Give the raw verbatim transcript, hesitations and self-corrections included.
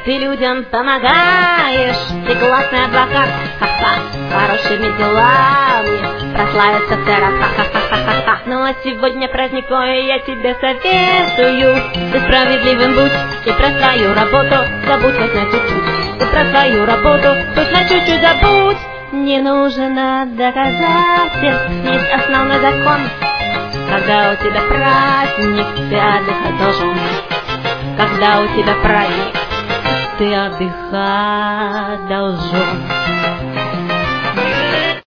ты людям помогаешь, ты классный адвокат, ха-ха, хорошими делами прославится вся раз, ха-ха-ха-ха-ха. Ну а сегодня праздник твой, я тебе советую, ты справедливым будь, и про свою работу забудь хоть на чуть-чуть, ты про свою работу хоть на чуть-чуть забудь. Не нужно доказательств, есть основной закон. Когда у тебя праздник, ты отдыхать должен. Когда у тебя праздник, ты отдыхать должен.